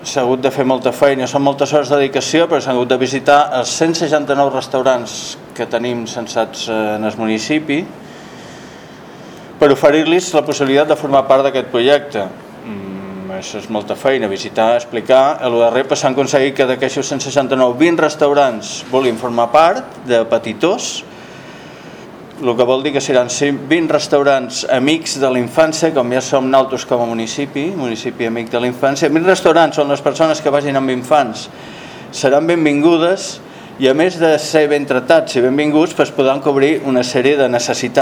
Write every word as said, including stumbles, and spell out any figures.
s'ha hagut de fer molta feina, són moltes hores de dedicació, però s'han hagut de visitar els cent seixanta-nou restaurants que tenim censats en el municipi per oferir-los la possibilitat de formar part d'aquest projecte. Mm, això és molta feina, visitar, explicar. A lo darrer s'han aconseguit que d'aquests cent seixanta-nou, vint restaurants vulguin formar part, de petitós, el que vol dir que seran vint restaurants amics de la infància, com ja som nosaltres com a municipi, municipi amic de la infància. vint restaurants on les persones que vagin amb infants seran benvingudes i a més de ser ben tratats i benvinguts, pues, podran cobrir una sèrie de necessitats